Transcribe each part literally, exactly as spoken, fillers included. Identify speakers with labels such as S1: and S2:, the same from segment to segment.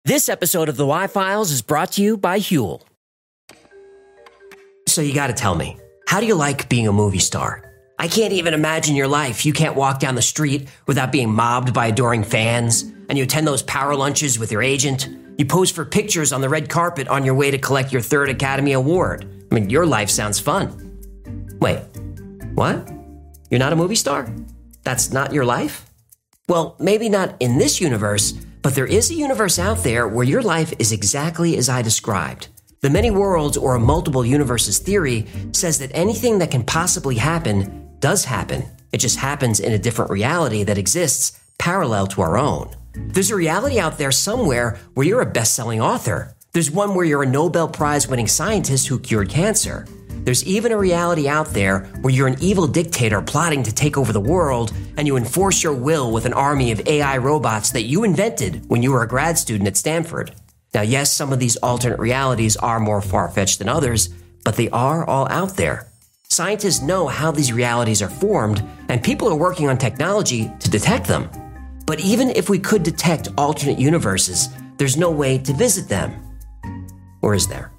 S1: This episode of The Y-Files is brought to you by Huel. So you gotta tell me, how do you like being a movie star? I can't even imagine your life. You can't walk down the street without being mobbed by adoring fans, and you attend those power lunches with your agent. You pose for pictures on the red carpet on your way to collect your third Academy Award. I mean, your life sounds fun. Wait, what? You're not a movie star? That's not your life? Well, maybe not in this universe, but there is a universe out there where your life is exactly as I described. The many worlds or multiple universes theory says that anything that can possibly happen does happen. It just happens in a different reality that exists parallel to our own. There's a reality out there somewhere where you're a best-selling author. There's one where you're a Nobel Prize-winning scientist who cured cancer. There's even a reality out there where you're an evil dictator plotting to take over the world, and you enforce your will with an army of A I robots that you invented when you were a grad student at Stanford. Now, yes, some of these alternate realities are more far-fetched than others, but they are all out there. Scientists know how these realities are formed, and people are working on technology to detect them. But even if we could detect alternate universes, there's no way to visit them. Or is there?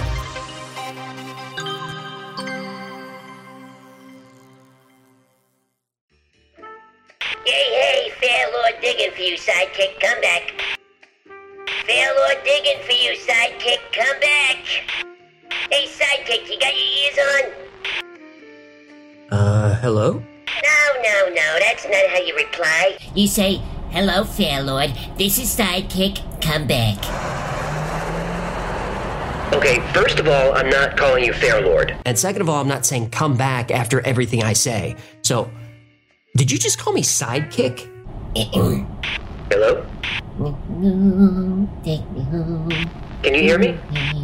S2: Hey, hey, fair lord digging for you, sidekick, come back. Fair lord digging for you, sidekick, come back. Hey, sidekick, you got your ears on?
S1: Uh, hello?
S2: No, no, no, that's not how you reply.
S3: You say, hello, fair lord, this is sidekick, come back.
S4: Okay, first of all, I'm not calling you fair lord.
S1: And second of all, I'm not saying come back after everything I say. So, did you just call me sidekick?
S4: Hello?
S3: Take me home.
S4: Can you hear me?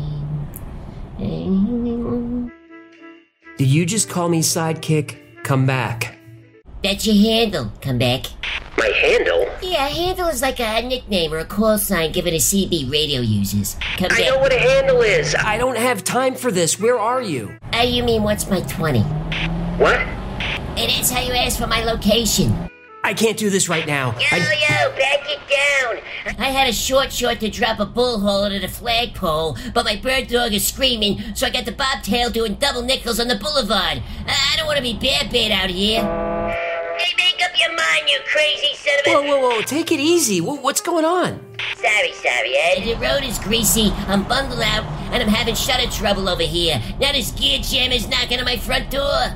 S1: Did you just call me sidekick? Come back.
S3: That's your handle, come back.
S4: My handle?
S3: Yeah, handle is like a nickname or a call sign given to C B radio users. Come
S4: I
S3: back.
S4: know what a handle is. I-
S1: I don't have time for this. Where are you?
S3: Oh, you mean what's my twenty?
S4: What?
S3: And that's how you ask for my location.
S1: I can't do this right now.
S2: Yo,
S1: I,
S2: yo, back it down.
S3: I had a short short to drop a bullhole into the flagpole, but my bird dog is screaming, so I got the bobtail doing double nickels on the boulevard. I don't want to be bear bait out here.
S2: Hey, make up your mind, you crazy son of a...
S1: whoa, whoa, whoa. Take it easy. Wha- What's going on?
S2: Sorry, sorry, Ed.
S3: The road is greasy, I'm bundled out, and I'm having shutter trouble over here. Now this gear jammer's knocking on my front door.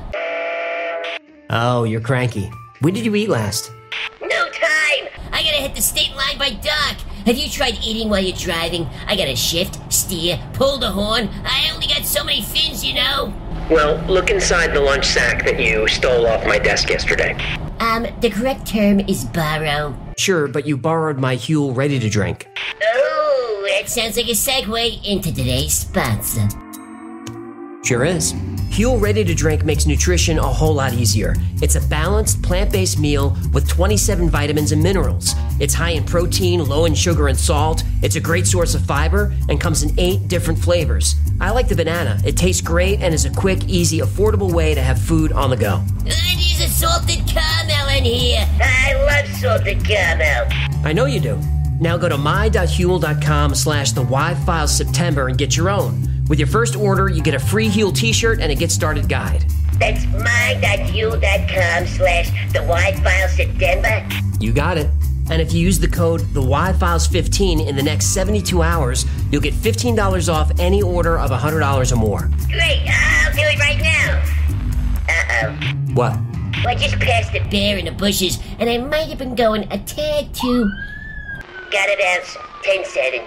S1: Oh, you're cranky. When did you eat last?
S2: No time.
S3: I gotta hit the state line by dark. Have you tried eating while you're driving? I gotta shift, steer, pull the horn. I only got so many fins, you know.
S4: Well, look inside the lunch sack that you stole off my desk yesterday.
S3: Um, the correct term is borrow.
S1: Sure, but you borrowed my Huel Ready to Drink.
S2: Oh,
S3: That sounds like a segue into today's sponsor.
S1: Sure is. Huel Ready to Drink makes nutrition a whole lot easier. It's a balanced, plant-based meal with twenty-seven vitamins and minerals. It's high in protein, low in sugar and salt. It's a great source of fiber and comes in eight different flavors. I like the banana. It tastes great and is a quick, easy, affordable way to have food on the go.
S3: There's a salted caramel in here.
S2: I love salted caramel.
S1: I know you do. Now go to my.huel.com slash the Y-Files September and get your own. With your first order, you get a free Huel t-shirt and a Get Started guide.
S2: That's my.huel.com slash the Y-File September.
S1: You got it. And if you use the code the Y Files fifteen in the next seventy-two hours, you'll get fifteen dollars off any order of one hundred dollars or more.
S2: Great, I'll do it right now. Uh-oh.
S1: What?
S2: Well, I just passed it.
S3: Bear in the bushes, and I might have been going a tad too.
S2: Got it out. ten seven.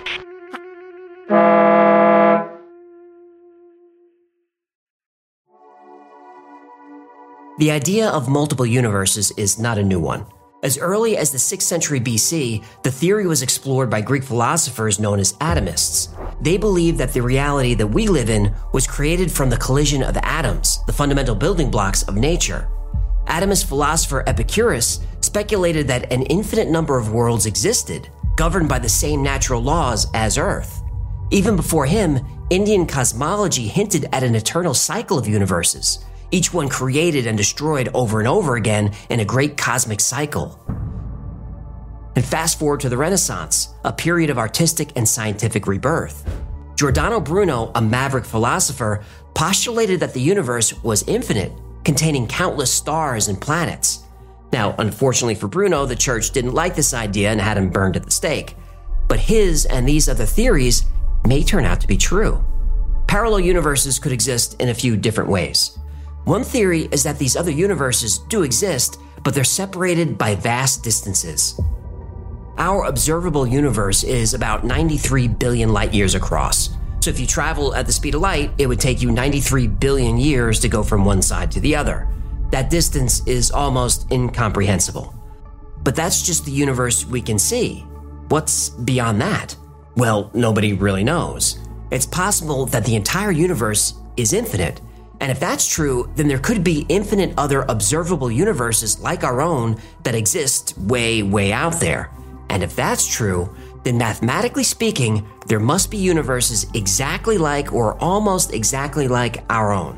S1: The idea of multiple universes is not a new one. As early as the sixth century B C, the theory was explored by Greek philosophers known as atomists. They believed that the reality that we live in was created from the collision of atoms, the fundamental building blocks of nature. Atomist philosopher Epicurus speculated that an infinite number of worlds existed, governed by the same natural laws as Earth. Even before him, Indian cosmology hinted at an eternal cycle of universes, each one created and destroyed over and over again in a great cosmic cycle. And fast forward to the Renaissance, a period of artistic and scientific rebirth. Giordano Bruno, a maverick philosopher, postulated that the universe was infinite, containing countless stars and planets. Now, unfortunately for Bruno, the church didn't like this idea and had him burned at the stake. But his and these other theories may turn out to be true. Parallel universes could exist in a few different ways. One theory is that these other universes do exist, but they're separated by vast distances. Our observable universe is about ninety-three billion light years across. So if you travel at the speed of light, it would take you ninety-three billion years to go from one side to the other. That distance is almost incomprehensible. But that's just the universe we can see. What's beyond that? Well, nobody really knows. It's possible that the entire universe is infinite. And if that's true, then there could be infinite other observable universes like our own that exist way, way out there. And if that's true, then mathematically speaking, there must be universes exactly like or almost exactly like our own.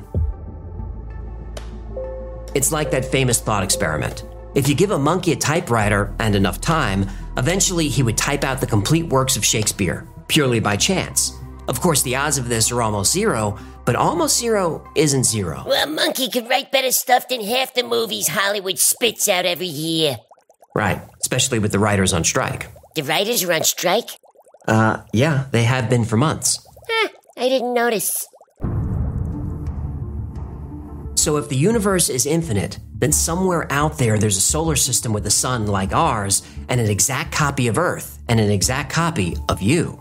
S1: It's like that famous thought experiment. If you give a monkey a typewriter and enough time, eventually he would type out the complete works of Shakespeare, purely by chance. Of course, the odds of this are almost zero, but almost zero isn't zero.
S3: Well, a monkey could write better stuff than half the movies Hollywood spits out every year.
S1: Right, especially with the writers on strike.
S3: The writers are on strike?
S1: Uh, yeah, they have been for months.
S3: Huh, I didn't notice.
S1: So if the universe is infinite, then somewhere out there there's a solar system with a sun like ours and an exact copy of Earth and an exact copy of you.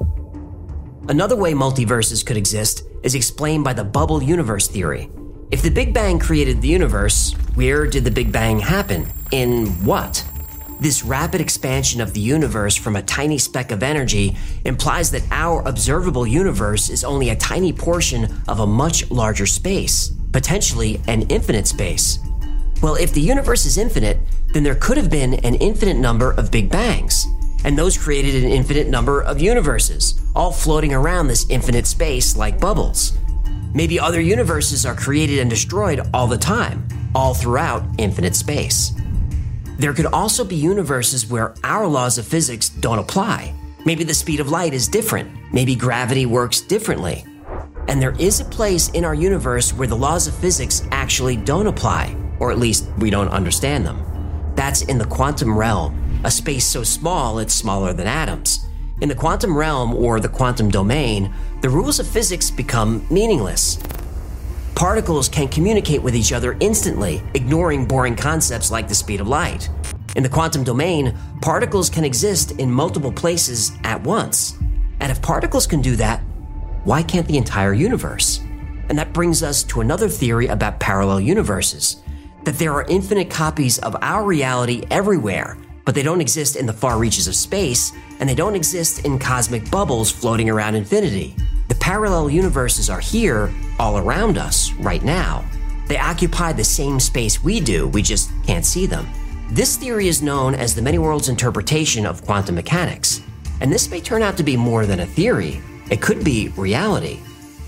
S1: Another way multiverses could exist is explained by the bubble universe theory. If the Big Bang created the universe, where did the Big Bang happen? In what? This rapid expansion of the universe from a tiny speck of energy implies that our observable universe is only a tiny portion of a much larger space, potentially an infinite space. Well, if the universe is infinite, then there could have been an infinite number of Big Bangs, and those created an infinite number of universes, all floating around this infinite space like bubbles. Maybe other universes are created and destroyed all the time, all throughout infinite space. There could also be universes where our laws of physics don't apply. Maybe the speed of light is different. Maybe gravity works differently. And there is a place in our universe where the laws of physics actually don't apply, or at least we don't understand them. That's in the quantum realm, a space so small it's smaller than atoms. In the quantum realm, or the quantum domain, the rules of physics become meaningless. Particles can communicate with each other instantly, ignoring boring concepts like the speed of light. In the quantum domain, particles can exist in multiple places at once. And if particles can do that, why can't the entire universe? And that brings us to another theory about parallel universes, that there are infinite copies of our reality everywhere, but they don't exist in the far reaches of space, and they don't exist in cosmic bubbles floating around infinity. The parallel universes are here, all around us, right now. They occupy the same space we do, we just can't see them. This theory is known as the many worlds interpretation of quantum mechanics. And this may turn out to be more than a theory. It could be reality.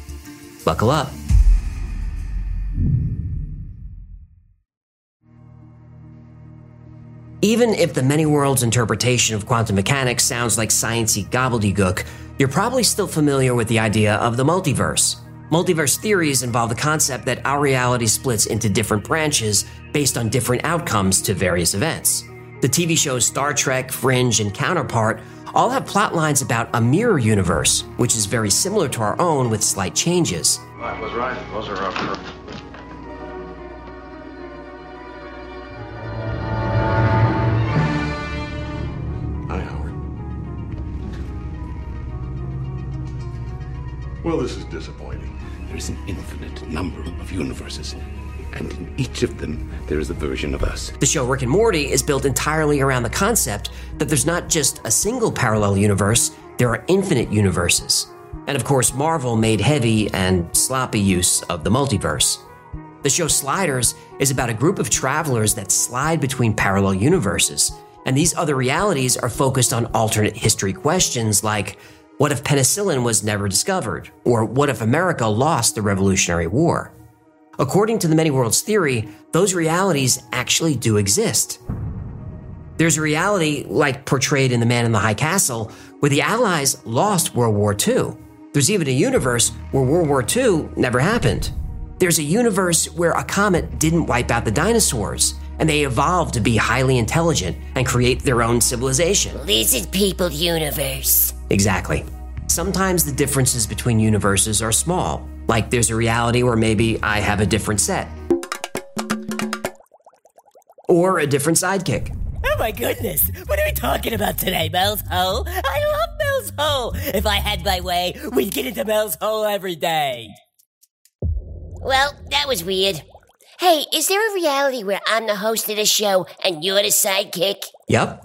S1: Buckle up. Even if the many worlds interpretation of quantum mechanics sounds like sciencey gobbledygook, you're probably still familiar with the idea of the multiverse. Multiverse theories involve the concept that our reality splits into different branches based on different outcomes to various events. The T V shows Star Trek, Fringe, and Counterpart all have plot lines about a mirror universe, which is very similar to our own with slight changes.
S5: I was right. Those are our...
S6: Well, this is disappointing.
S7: There is an infinite number of universes, and in each of them, there is a version of us.
S1: The show Rick and Morty is built entirely around the concept that there's not just a single parallel universe, there are infinite universes. And of course, Marvel made heavy and sloppy use of the multiverse. The show Sliders is about a group of travelers that slide between parallel universes, and these other realities are focused on alternate history questions like, what if penicillin was never discovered? Or what if America lost the Revolutionary War? According to the many worlds theory, those realities actually do exist. There's a reality, like portrayed in The Man in the High Castle, where the Allies lost World War Two. There's even a universe where World War Two never happened. There's a universe where a comet didn't wipe out the dinosaurs, and they evolved to be highly intelligent and create their own civilization.
S3: Lizard people universe.
S1: Exactly. Sometimes the differences between universes are small, like there's a reality where maybe I have a different set. Or a different sidekick.
S3: Oh my goodness, what are we talking about today, Mel's Hole? I love Mel's Hole. If I had my way, we'd get into Mel's Hole every day. Well, that was weird. Hey, is there a reality where I'm the host of the show and you're the sidekick?
S1: Yep.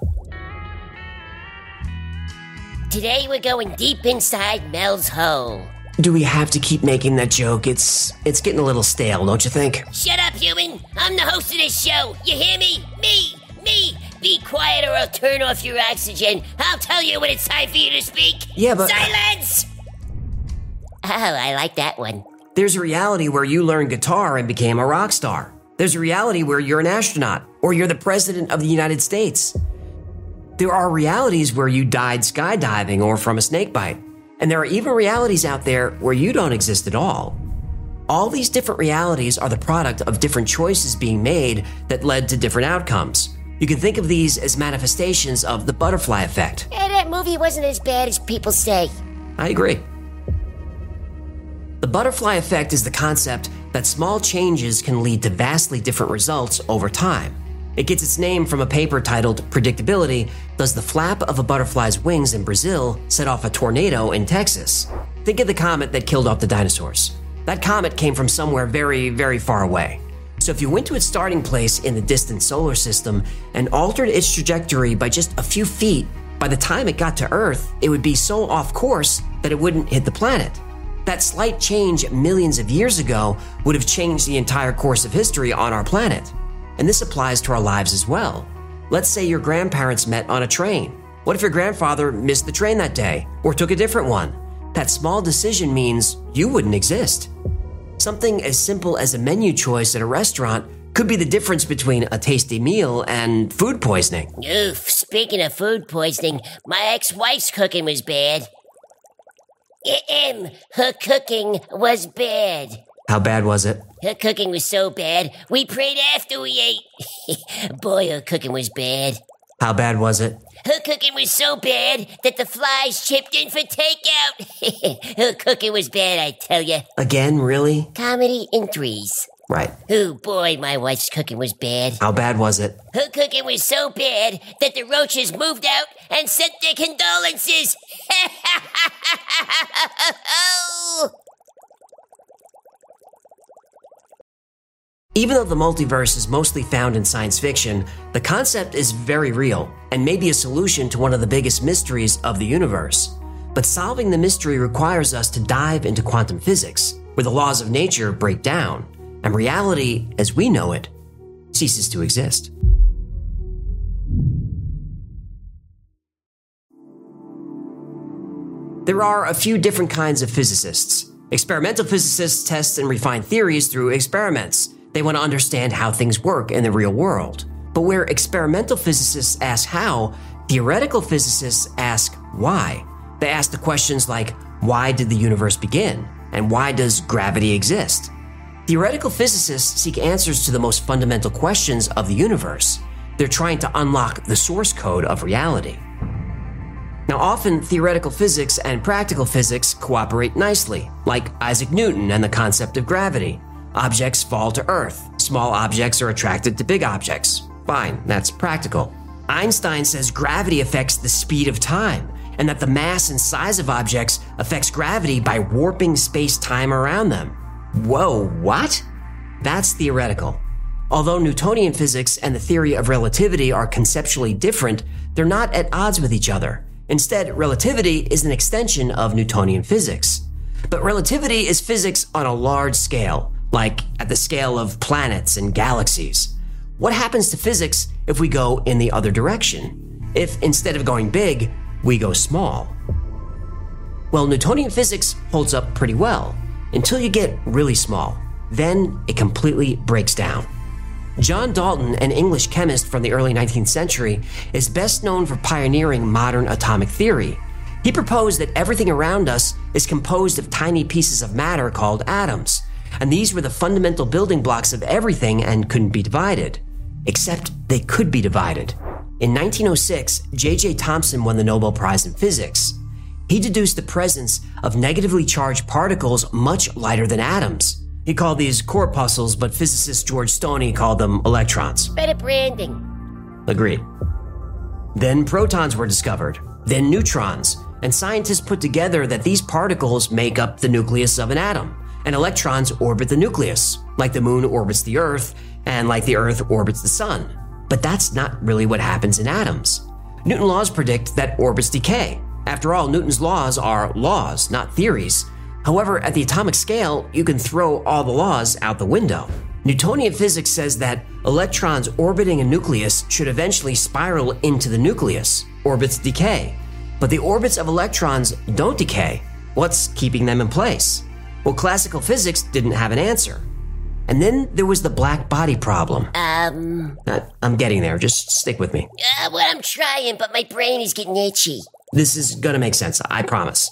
S3: Today we're going deep inside Mel's Hole.
S1: Do we have to keep making that joke? It's it's getting a little stale, don't you think?
S3: Shut up, human. I'm the host of this show. You hear me? Me! Me! Be quiet or I'll turn off your oxygen. I'll tell you when it's time for you to speak.
S1: Yeah, but...
S3: Silence! Oh, I like that one.
S1: There's a reality where you learned guitar and became a rock star. There's a reality where you're an astronaut, or you're the president of the United States. There are realities where you died skydiving or from a snake bite. And there are even realities out there where you don't exist at all. All these different realities are the product of different choices being made that led to different outcomes. You can think of these as manifestations of the butterfly effect.
S3: Yeah, that movie wasn't as bad as people say.
S1: I agree. The butterfly effect is the concept that small changes can lead to vastly different results over time. It gets its name from a paper titled Predictability, Does the Flap of a Butterfly's Wings in Brazil Set Off a Tornado in Texas? Think of the comet that killed off the dinosaurs. That comet came from somewhere very, very far away. So if you went to its starting place in the distant solar system and altered its trajectory by just a few feet, by the time it got to Earth, it would be so off course that it wouldn't hit the planet. That slight change millions of years ago would have changed the entire course of history on our planet. And this applies to our lives as well. Let's say your grandparents met on a train. What if your grandfather missed the train that day or took a different one? That small decision means you wouldn't exist. Something as simple as a menu choice at a restaurant could be the difference between a tasty meal and food poisoning.
S3: Oof, speaking of food poisoning, my ex-wife's cooking was bad. Ahem, her cooking was bad.
S1: How bad was it?
S3: Her cooking was so bad, we prayed after we ate. Boy, her cooking was bad.
S1: How bad was it?
S3: Her cooking was so bad that the flies chipped in for takeout. Her cooking was bad, I tell you.
S1: Again, really?
S3: Comedy in threes.
S1: Right.
S3: Oh boy, my wife's cooking was bad.
S1: How bad was it?
S3: Her cooking was so bad that the roaches moved out and sent their condolences.
S1: Even though the multiverse is mostly found in science fiction, the concept is very real and may be a solution to one of the biggest mysteries of the universe. But solving the mystery requires us to dive into quantum physics, where the laws of nature break down, and reality, as we know it, ceases to exist. There are a few different kinds of physicists. Experimental physicists test and refine theories through experiments. They want to understand how things work in the real world. But where experimental physicists ask how, theoretical physicists ask why. They ask the questions like, why did the universe begin? And why does gravity exist? Theoretical physicists seek answers to the most fundamental questions of the universe. They're trying to unlock the source code of reality. Now, often theoretical physics and practical physics cooperate nicely, like Isaac Newton and the concept of gravity. Objects fall to Earth. Small objects are attracted to big objects. Fine, that's practical. Einstein says gravity affects the speed of time, and that the mass and size of objects affects gravity by warping space-time around them. Whoa, what? That's theoretical. Although Newtonian physics and the theory of relativity are conceptually different, they're not at odds with each other. Instead, relativity is an extension of Newtonian physics. But relativity is physics on a large scale, like at the scale of planets and galaxies. What happens to physics if we go in the other direction? If instead of going big, we go small? Well, Newtonian physics holds up pretty well, until you get really small. Then it completely breaks down. John Dalton, an English chemist from the early nineteenth century, is best known for pioneering modern atomic theory. He proposed that everything around us is composed of tiny pieces of matter called atoms, and these were the fundamental building blocks of everything and couldn't be divided. Except they could be divided. In nineteen oh six, J J Thomson won the Nobel Prize in Physics. He deduced the presence of negatively charged particles much lighter than atoms. He called these corpuscles, but physicist George Stoney called them electrons.
S3: Better branding.
S1: Agreed. Then protons were discovered, then neutrons, and scientists put together that these particles make up the nucleus of an atom, and electrons orbit the nucleus, like the moon orbits the Earth, and like the Earth orbits the sun. But that's not really what happens in atoms. Newton's laws predict that orbits decay. After all, Newton's laws are laws, not theories. However, at the atomic scale, you can throw all the laws out the window. Newtonian physics says that electrons orbiting a nucleus should eventually spiral into the nucleus. Orbits decay. But the orbits of electrons don't decay. What's keeping them in place? Well, classical physics didn't have an answer. And then there was the black body problem.
S3: Um...
S1: Uh, I'm getting there. Just stick with me.
S3: Uh, well, I'm trying, but my brain is getting itchy.
S1: This is gonna make sense, I promise.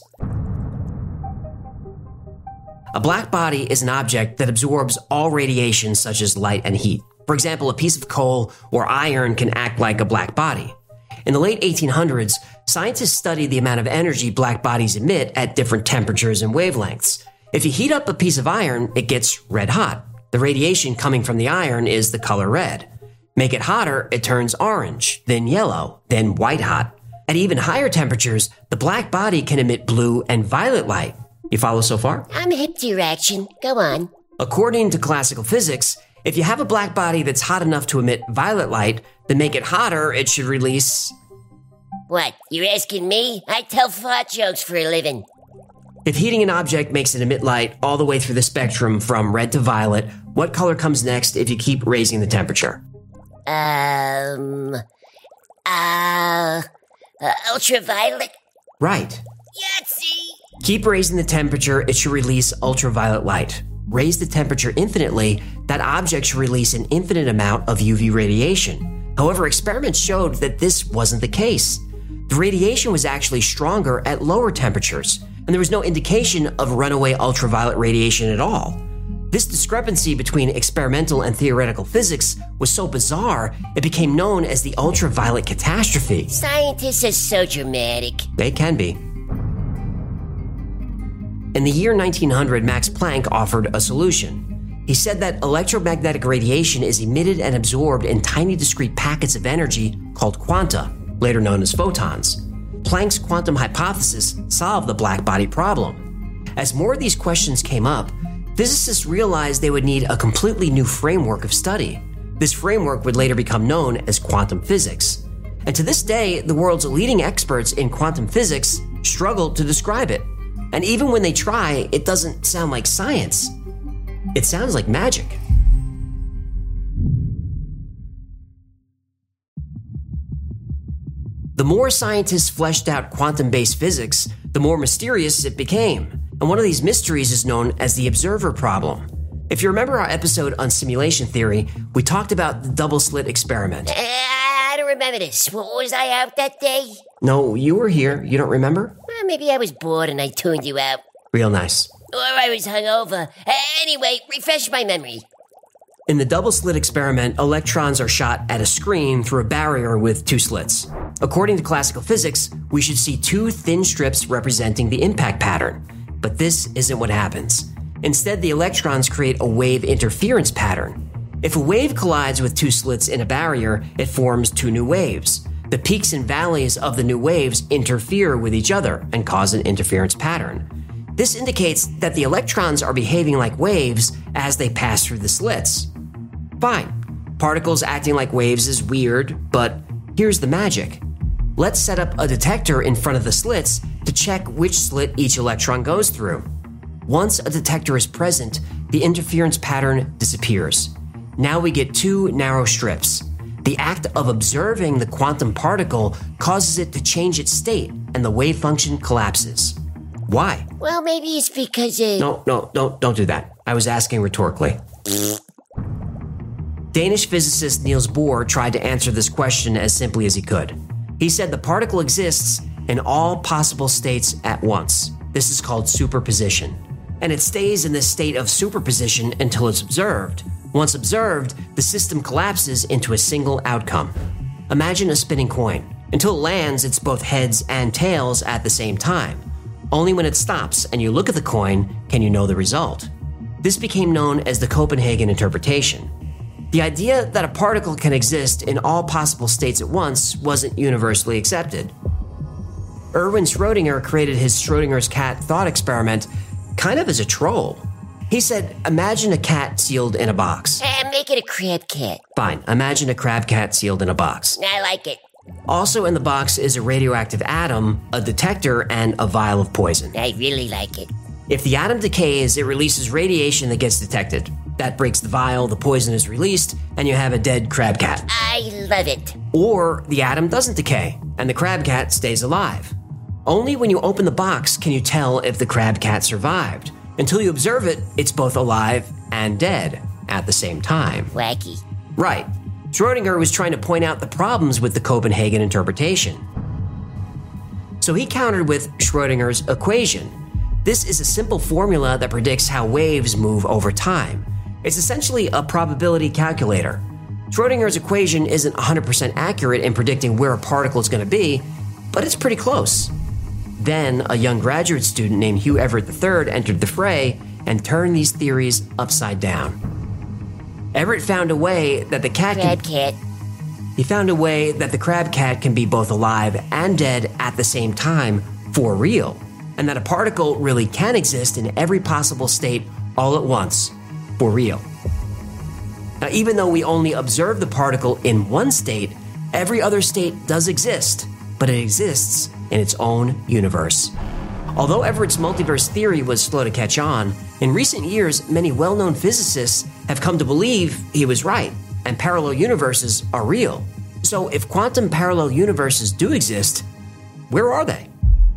S1: A black body is an object that absorbs all radiation such as light and heat. For example, a piece of coal or iron can act like a black body. In the late eighteen hundreds, scientists studied the amount of energy black bodies emit at different temperatures and wavelengths. If you heat up a piece of iron, it gets red hot. The radiation coming from the iron is the color red. Make it hotter, it turns orange, then yellow, then white hot. At even higher temperatures, the black body can emit blue and violet light. You follow so far?
S3: I'm hip to your action. Go on.
S1: According to classical physics, if you have a black body that's hot enough to emit violet light, then make it hotter, it should release...
S3: What, you're asking me? I tell fart jokes for a living.
S1: If heating an object makes it emit light all the way through the spectrum from red to violet, what color comes next if you keep raising the temperature?
S3: Um... Uh... uh ultraviolet?
S1: Right.
S3: Yahtzee!
S1: Keep raising the temperature, it should release ultraviolet light. Raise the temperature infinitely, that object should release an infinite amount of U V radiation. However, experiments showed that this wasn't the case. The radiation was actually stronger at lower temperatures, and there was no indication of runaway ultraviolet radiation at all. This discrepancy between experimental and theoretical physics was so bizarre, it became known as the ultraviolet catastrophe.
S3: Scientists are so dramatic.
S1: They can be. In the year nineteen hundred, Max Planck offered a solution. He said that electromagnetic radiation is emitted and absorbed in tiny discrete packets of energy called quanta, later known as photons. Planck's quantum hypothesis solved the black body problem. As more of these questions came up, physicists realized they would need a completely new framework of study. This framework would later become known as quantum physics. And to this day, the world's leading experts in quantum physics struggle to describe it. And even when they try, it doesn't sound like science. It sounds like magic. The more scientists fleshed out quantum-based physics, the more mysterious it became. And one of these mysteries is known as the observer problem. If you remember our episode on simulation theory, we talked about the double-slit experiment.
S3: Uh, I don't remember this. Was I out that day?
S1: No, you were here. You don't remember?
S3: Well, maybe I was bored and I tuned you out.
S1: Real nice.
S3: Or I was hungover. Anyway, refresh my memory.
S1: In the double-slit experiment, electrons are shot at a screen through a barrier with two slits. According to classical physics, we should see two thin strips representing the impact pattern. But this isn't what happens. Instead, the electrons create a wave interference pattern. If a wave collides with two slits in a barrier, it forms two new waves. The peaks and valleys of the new waves interfere with each other and cause an interference pattern. This indicates that the electrons are behaving like waves as they pass through the slits. Fine. Particles acting like waves is weird, but here's the magic. Let's set up a detector in front of the slits to check which slit each electron goes through. Once a detector is present, the interference pattern disappears. Now we get two narrow strips. The act of observing the quantum particle causes it to change its state, and the wave function collapses. Why?
S3: Well, maybe it's because it...
S1: No, no, no, don't do that. I was asking rhetorically. Danish physicist Niels Bohr tried to answer this question as simply as he could. He said the particle exists in all possible states at once. This is called superposition. And it stays in this state of superposition until it's observed. Once observed, the system collapses into a single outcome. Imagine a spinning coin. Until it lands, it's both heads and tails at the same time. Only when it stops and you look at the coin can you know the result. This became known as the Copenhagen interpretation. The idea that a particle can exist in all possible states at once wasn't universally accepted. Erwin Schrödinger created his Schrödinger's cat thought experiment kind of as a troll. He said, imagine a cat sealed in a box.
S3: Uh, make it a crab cat.
S1: Fine, imagine a crab cat sealed in a box.
S3: I like it.
S1: Also in the box is a radioactive atom, a detector, and a vial of poison.
S3: I really like it.
S1: If the atom decays, it releases radiation that gets detected. That breaks the vial, the poison is released, and you have a dead crab cat.
S3: I love it.
S1: Or the atom doesn't decay, and the crab cat stays alive. Only when you open the box can you tell if the crab cat survived. Until you observe it, it's both alive and dead at the same time.
S3: Wacky.
S1: Right. Schrödinger was trying to point out the problems with the Copenhagen interpretation. So he countered with Schrödinger's equation. This is a simple formula that predicts how waves move over time. It's essentially a probability calculator. Schrödinger's equation isn't one hundred percent accurate in predicting where a particle is going to be, but it's pretty close. Then, a young graduate student named Hugh Everett the third entered the fray and turned these theories upside down. Everett found a way that the cat
S3: Crab
S1: can,
S3: cat.
S1: He found a way that the crab cat can be both alive and dead at the same time for real, and that a particle really can exist in every possible state all at once for real. Now, even though we only observe the particle in one state, every other state does exist, but it exists in its own universe. Although Everett's multiverse theory was slow to catch on, in recent years, many well-known physicists have come to believe he was right, and parallel universes are real. So if quantum parallel universes do exist, where are they?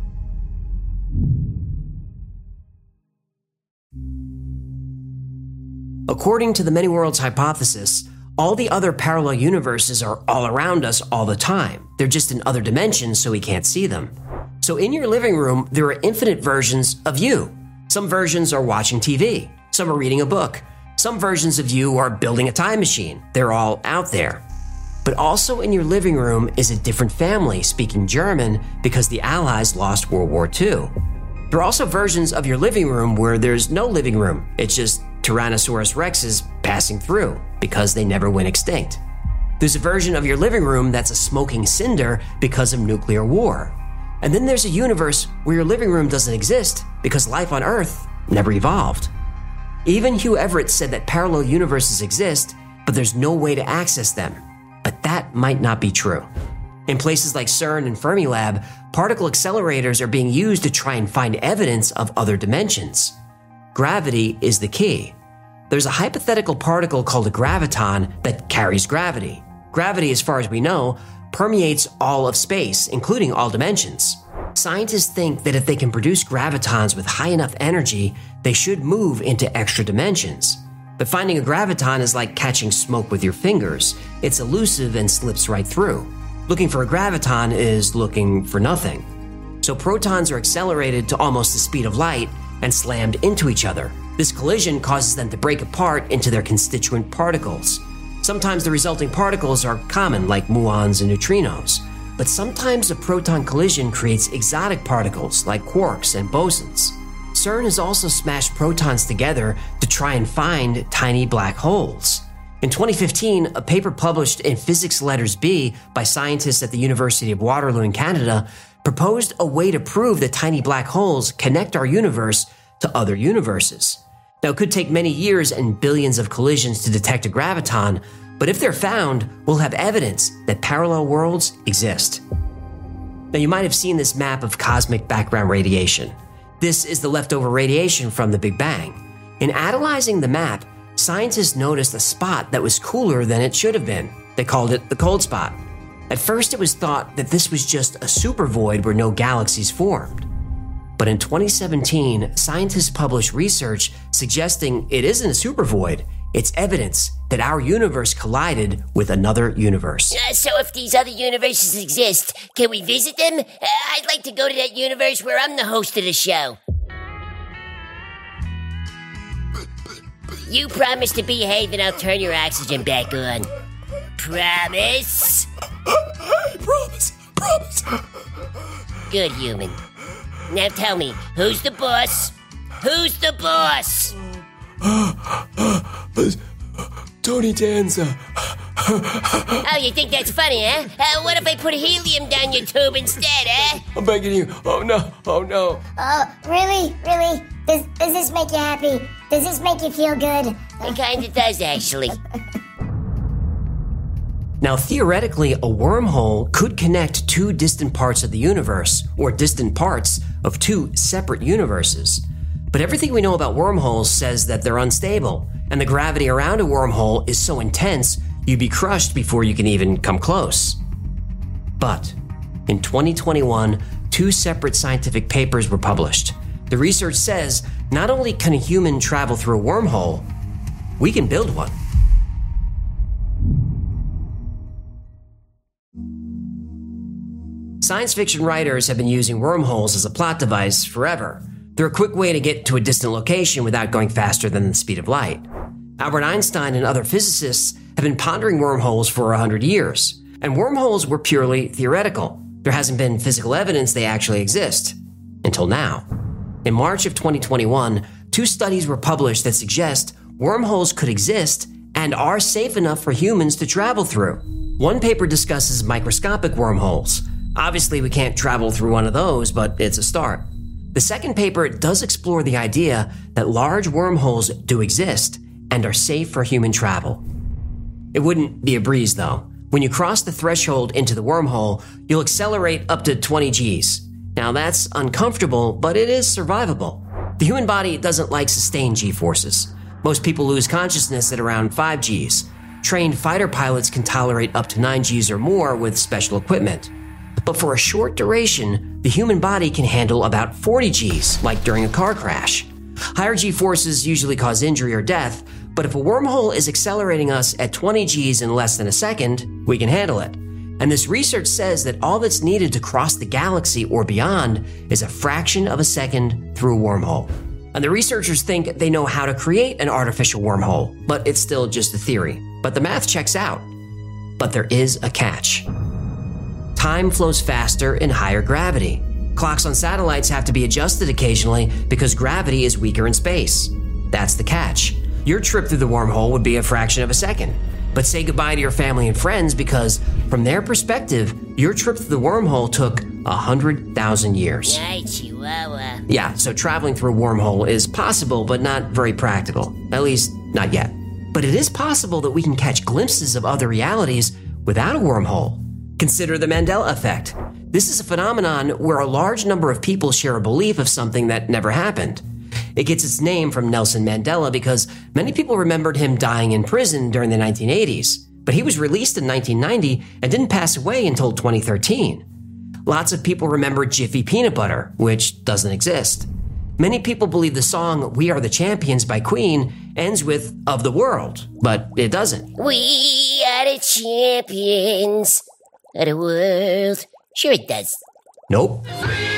S1: According to the many worlds hypothesis, all the other parallel universes are all around us all the time. They're just in other dimensions, so we can't see them. So in your living room, there are infinite versions of you. Some versions are watching T V. Some are reading a book. Some versions of you are building a time machine. They're all out there. But also in your living room is a different family speaking German because the Allies lost World War Two. There are also versions of your living room where there's no living room. It's just Tyrannosaurus Rexes passing through because they never went extinct. There's a version of your living room that's a smoking cinder because of nuclear war. And then there's a universe where your living room doesn't exist because life on Earth never evolved. Even Hugh Everett said that parallel universes exist, but there's no way to access them. But that might not be true. In places like CERN and Fermilab, particle accelerators are being used to try and find evidence of other dimensions. Gravity is the key. There's a hypothetical particle called a graviton that carries gravity. Gravity, as far as we know, permeates all of space, including all dimensions. Scientists think that if they can produce gravitons with high enough energy, they should move into extra dimensions. But finding a graviton is like catching smoke with your fingers. It's elusive and slips right through. Looking for a graviton is looking for nothing. So protons are accelerated to almost the speed of light and slammed into each other. This collision causes them to break apart into their constituent particles. Sometimes the resulting particles are common, like muons and neutrinos. But sometimes a proton collision creates exotic particles, like quarks and bosons. CERN has also smashed protons together to try and find tiny black holes. In twenty fifteen, a paper published in Physics Letters B by scientists at the University of Waterloo in Canada proposed a way to prove that tiny black holes connect our universe to other universes. Now, it could take many years and billions of collisions to detect a graviton, but if they're found, we'll have evidence that parallel worlds exist. Now, you might have seen this map of cosmic background radiation. This is the leftover radiation from the Big Bang. In analyzing the map, scientists noticed a spot that was cooler than it should have been. They called it the cold spot. At first, it was thought that this was just a supervoid where no galaxies formed. But in twenty seventeen, scientists published research suggesting it isn't a supervoid, It's evidence that our universe collided with another universe.
S3: Uh, so if these other universes exist, can we visit them? Uh, I'd like to go to that universe where I'm the host of the show. You promise to behave and I'll turn your oxygen back on. Promise?
S6: Promise, promise.
S3: Good, human. Now tell me, who's the boss? Who's the boss?
S6: Tony Danza.
S3: Oh, you think that's funny, huh? Uh, what if I put helium down your tube instead, eh?
S6: I'm begging you. Oh, no. Oh, no.
S8: Oh, really? Really? Does, does this make you happy? Does this make you feel good?
S3: It kinda does, actually.
S1: Now, theoretically, a wormhole could connect two distant parts of the universe, or distant parts of two separate universes. But everything we know about wormholes says that they're unstable, and the gravity around a wormhole is so intense you'd be crushed before you can even come close. But in twenty twenty-one, two separate scientific papers were published. The research says not only can a human travel through a wormhole, we can build one. Science fiction writers have been using wormholes as a plot device forever. They're a quick way to get to a distant location without going faster than the speed of light. Albert Einstein and other physicists have been pondering wormholes for one hundred years, and wormholes were purely theoretical. There hasn't been physical evidence they actually exist. Until now. In March of twenty twenty-one, two studies were published that suggest wormholes could exist and are safe enough for humans to travel through. One paper discusses microscopic wormholes. Obviously, we can't travel through one of those, but it's a start. The second paper does explore the idea that large wormholes do exist and are safe for human travel. It wouldn't be a breeze, though. When you cross the threshold into the wormhole, you'll accelerate up to twenty G's. Now, that's uncomfortable, but it is survivable. The human body doesn't like sustained G-forces. Most people lose consciousness at around five G's. Trained fighter pilots can tolerate up to nine G's or more with special equipment. But for a short duration, the human body can handle about forty G's, like during a car crash. Higher G-forces usually cause injury or death, but if a wormhole is accelerating us at twenty G's in less than a second, we can handle it. And this research says that all that's needed to cross the galaxy or beyond is a fraction of a second through a wormhole. And the researchers think they know how to create an artificial wormhole, but it's still just a theory. But the math checks out. But there is a catch. Time flows faster in higher gravity. Clocks on satellites have to be adjusted occasionally because gravity is weaker in space. That's the catch. Your trip through the wormhole would be a fraction of a second. But say goodbye to your family and friends because, from their perspective, your trip through the wormhole took one hundred thousand years.
S3: Ay, Chihuahua.
S1: Yeah, so traveling through a wormhole is possible, but not very practical. At least, not yet. But it is possible that we can catch glimpses of other realities without a wormhole. Consider the Mandela effect. This is a phenomenon where a large number of people share a belief of something that never happened. It gets its name from Nelson Mandela because many people remembered him dying in prison during the nineteen eighties, but he was released in nineteen ninety and didn't pass away until twenty thirteen. Lots of people remember Jiffy Peanut Butter, which doesn't exist. Many people believe the song We Are the Champions by Queen ends with Of the World, but it doesn't.
S3: We are the champions of the world. Sure it does.
S1: Nope.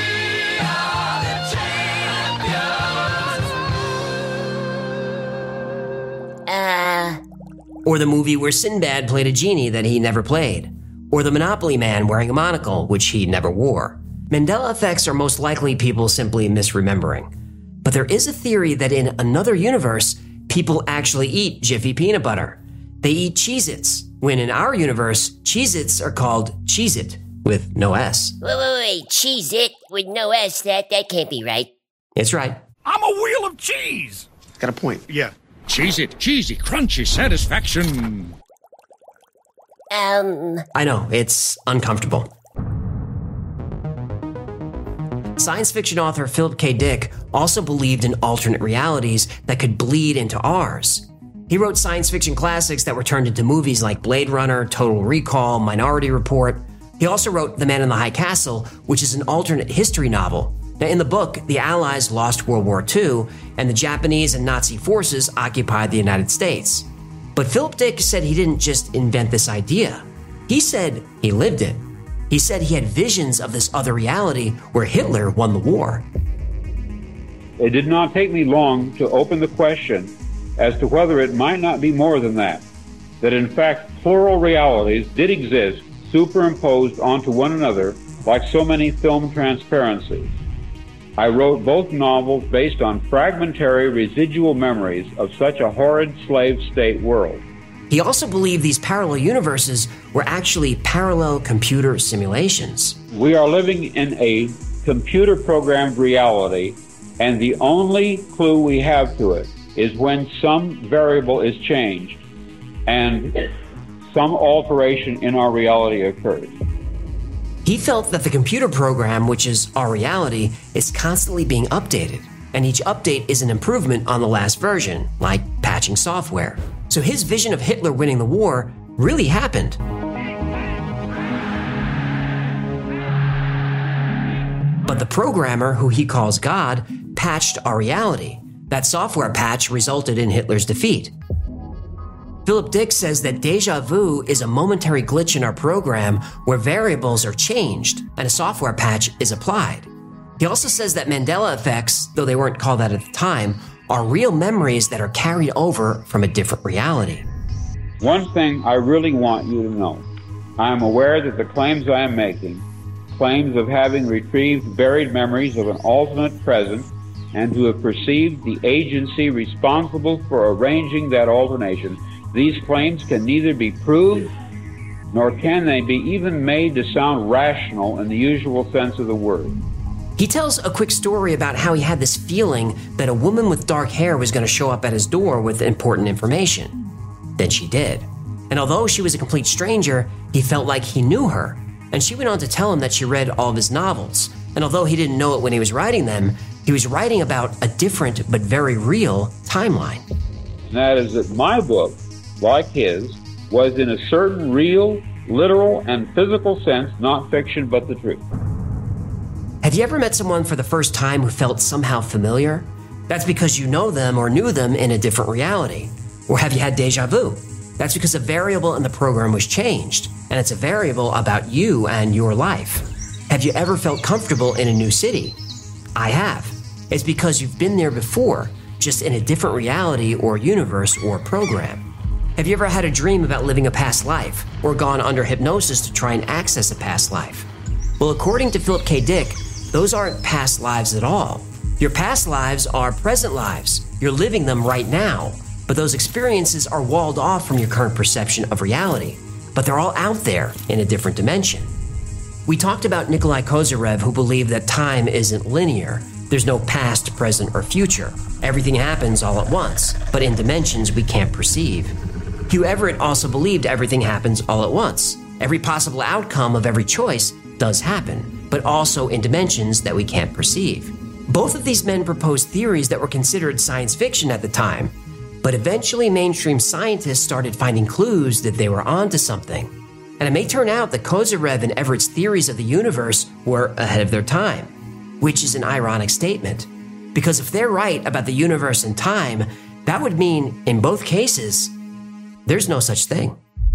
S3: Uh...
S1: Or the movie where Sinbad played a genie that he never played. Or the Monopoly man wearing a monocle, which he never wore. Mandela effects are most likely people simply misremembering. But there is a theory that in another universe, people actually eat Jiffy Peanut Butter. They eat Cheez-Its, when in our universe, Cheez-Its are called Cheez-It, with no S.
S3: Wait, wait, wait, Cheez-It with no S, that, that can't be right.
S1: It's right.
S9: I'm a wheel of cheese!
S5: Got a point.
S9: Yeah. Cheez-It, cheesy, crunchy satisfaction.
S3: Um...
S1: I know, it's uncomfortable. Science fiction author Philip K. Dick also believed in alternate realities that could bleed into ours. He wrote science fiction classics that were turned into movies like Blade Runner, Total Recall, Minority Report. He also wrote The Man in the High Castle, which is an alternate history novel. Now, in the book, the Allies lost World War Two, and the Japanese and Nazi forces occupied the United States. But Philip Dick said he didn't just invent this idea. He said he lived it. He said he had visions of this other reality where Hitler won the war.
S10: It did not take me long to open the question as to whether it might not be more than that, that in fact plural realities did exist superimposed onto one another like so many film transparencies. I wrote both novels based on fragmentary residual memories of such a horrid slave state world.
S1: He also believed these parallel universes were actually parallel computer simulations.
S10: We are living in a computer-programmed reality, and the only clue we have to it is when some variable is changed and some alteration in our reality occurs.
S1: He felt that the computer program, which is our reality, is constantly being updated, and each update is an improvement on the last version, like patching software. So his vision of Hitler winning the war really happened. But the programmer, who he calls God, patched our reality. That software patch resulted in Hitler's defeat. Philip Dick says that déjà vu is a momentary glitch in our program where variables are changed and a software patch is applied. He also says that Mandela effects, though they weren't called that at the time, are real memories that are carried over from a different reality.
S10: One thing I really want you to know, I am aware that the claims I am making, claims of having retrieved buried memories of an alternate present and to have perceived the agency responsible for arranging that alternation, these claims can neither be proved nor can they be even made to sound rational in the usual sense of the word.
S1: He tells a quick story about how he had this feeling that a woman with dark hair was going to show up at his door with important information. Then she did. And although she was a complete stranger, he felt like he knew her. And she went on to tell him that she read all of his novels. And although he didn't know it when he was writing them, he was writing about a different but very real timeline.
S10: And that is that my book, like his, was in a certain real, literal, and physical sense not fiction but the truth.
S1: Have you ever met someone for the first time who felt somehow familiar? That's because you know them or knew them in a different reality. Or have you had déjà vu? That's because a variable in the program was changed, and it's a variable about you and your life. Have you ever felt comfortable in a new city? I have. It's because you've been there before, just in a different reality or universe or program. Have you ever had a dream about living a past life, or gone under hypnosis to try and access a past life? Well, according to Philip K. Dick, those aren't past lives at all. Your past lives are present lives. You're living them right now, but those experiences are walled off from your current perception of reality, but they're all out there in a different dimension. We talked about Nikolai Kozyrev, who believed that time isn't linear. There's no past, present, or future. Everything happens all at once, but in dimensions we can't perceive. Hugh Everett also believed everything happens all at once. Every possible outcome of every choice does happen, but also in dimensions that we can't perceive. Both of these men proposed theories that were considered science fiction at the time, but eventually mainstream scientists started finding clues that they were onto something. And it may turn out that Kozyrev and Everett's theories of the universe were ahead of their time, which is an ironic statement, because if they're right about the universe and time, that would mean, in both cases, there's no such thing.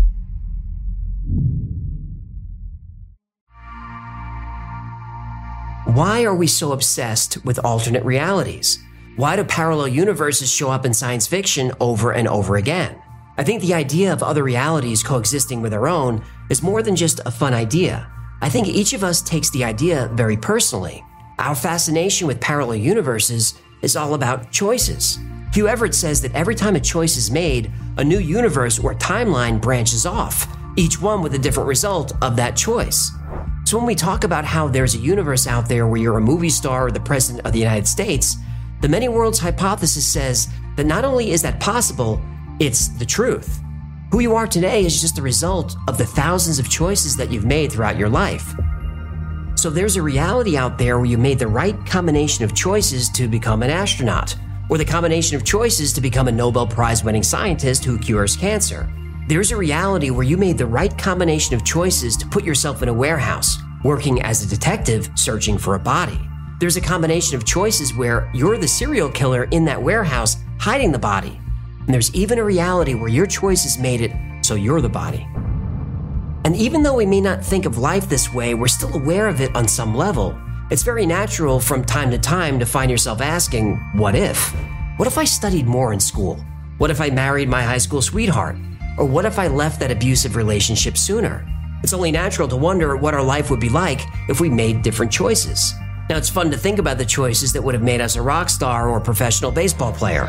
S1: Why are we so obsessed with alternate realities? Why do parallel universes show up in science fiction over and over again? I think the idea of other realities coexisting with our own is more than just a fun idea. I think each of us takes the idea very personally. Our fascination with parallel universes is all about choices. Hugh Everett says that every time a choice is made, a new universe or timeline branches off, each one with a different result of that choice. So when we talk about how there's a universe out there where you're a movie star or the President of the United States, the many worlds hypothesis says that not only is that possible, it's the truth. Who you are today is just a result of the thousands of choices that you've made throughout your life. So there's a reality out there where you made the right combination of choices to become an astronaut, or the combination of choices to become a Nobel Prize-winning scientist who cures cancer. There's a reality where you made the right combination of choices to put yourself in a warehouse, working as a detective searching for a body. There's a combination of choices where you're the serial killer in that warehouse hiding the body. And there's even a reality where your choices made it so you're the body. And even though we may not think of life this way, we're still aware of it on some level. It's very natural from time to time to find yourself asking, what if? What if I studied more in school? What if I married my high school sweetheart? Or what if I left that abusive relationship sooner? It's only natural to wonder what our life would be like if we made different choices. Now, it's fun to think about the choices that would have made us a rock star or a professional baseball player.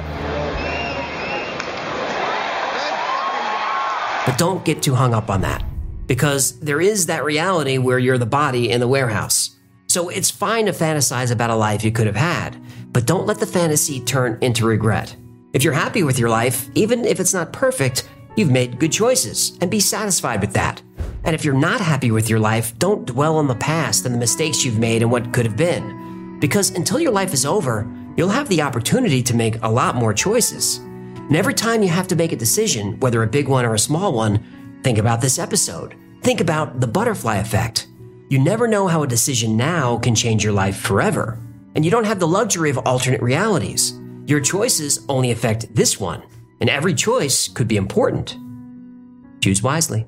S1: But don't get too hung up on that, because there is that reality where you're the body in the warehouse. So it's fine to fantasize about a life you could have had, but don't let the fantasy turn into regret. If you're happy with your life, even if it's not perfect, you've made good choices, and be satisfied with that. And if you're not happy with your life, don't dwell on the past and the mistakes you've made and what could have been. Because until your life is over, you'll have the opportunity to make a lot more choices. And every time you have to make a decision, whether a big one or a small one, think about this episode. Think about the butterfly effect. You never know how a decision now can change your life forever. And you don't have the luxury of alternate realities. Your choices only affect this one, and every choice could be important. Choose wisely.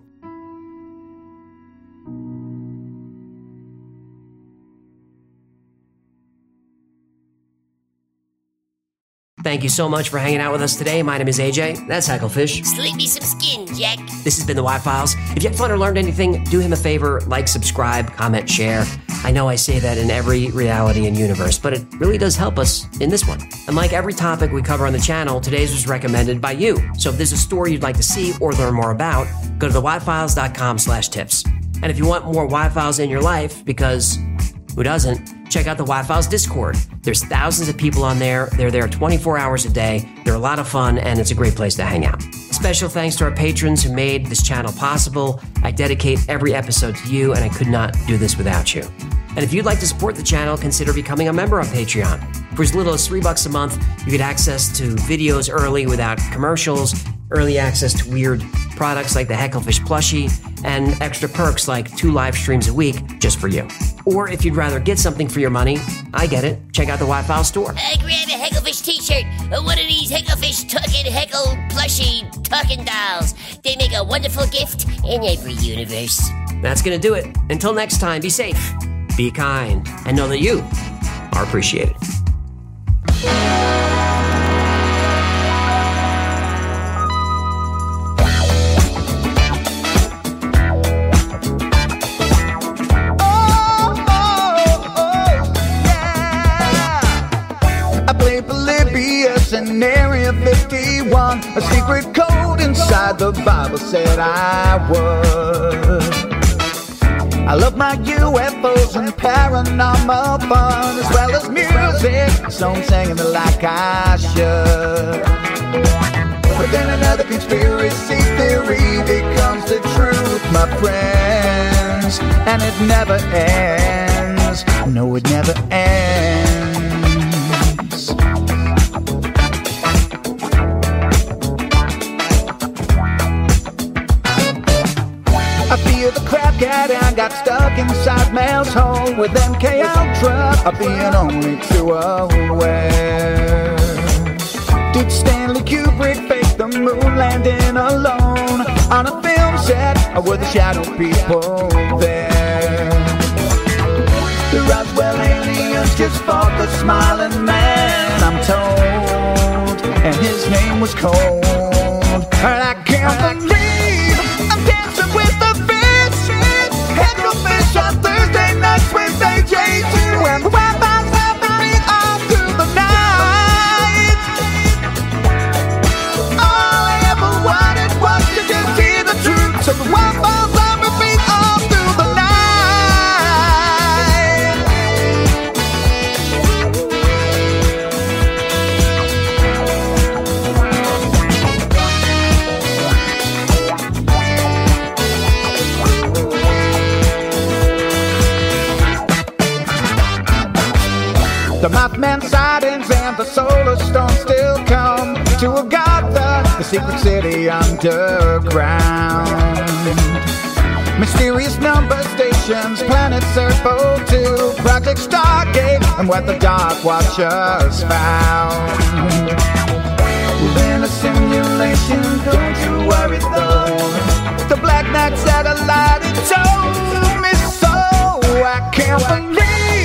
S1: Thank you so much for hanging out with us today. My name is A J. That's Hecklefish.
S3: Slip me some skin, Jack.
S1: This has been the Y-Files. If you had fun or learned anything, do him a favor, like, subscribe, comment, share. I know I say that in every reality and universe, but it really does help us in this one. And like every topic we cover on the channel, today's was recommended by you. So if there's a story you'd like to see or learn more about, go to the y files dot com slash tips. And if you want more Y-Files in your life, because who doesn't, check out the Y-Files Discord. There's thousands of people on there. They're there twenty-four hours a day. They're a lot of fun, and it's a great place to hang out. Special thanks to our patrons who made this channel possible. I dedicate every episode to you, and I could not do this without you. And if you'd like to support the channel, consider becoming a member on Patreon. For as little as three bucks a month, you get access to videos early without commercials, early access to weird products like the Hecklefish plushie, and extra perks like two live streams a week just for you. Or if you'd rather get something for your money, I get it. Check out the Y-Files store.
S3: I grab a Hecklefish t-shirt, or one of these Hecklefish talking Heckle plushie talking dolls. They make a wonderful gift in every universe.
S1: That's gonna do it. Until next time, be safe, be kind, and know that you are appreciated.
S11: In Area fifty-one, a secret code inside the Bible said I would. I love my U F Os and paranormal fun, as well as music, so I'm singing it like I should. But then another conspiracy theory becomes the truth, my friends, and it never ends. No, it never ends. I feel the crap cat and got stuck inside Mel's hole with M K Ultra. I'm being only too aware. Did Stanley Kubrick fake the moon landing alone on a film set, or were the shadow people there? The Roswell aliens just fought the smiling man, I'm told, and his name was Cold. And I can't believe I'm dancing with the Hecklefish on Thursday nights with A J two, and the Wi-Fi's happening all through the night. All I ever wanted was to just hear the truth, so the Wi-Fi's on repeat all through the night. The Mothman sightings and the solar storm still come to Agatha, the secret city underground. Mysterious number stations, planets Earth two, Project Stargate, and what the Dark Watchers found. Within a simulation, don't you worry though. The Black Knight satellite, it told me so. I can't believe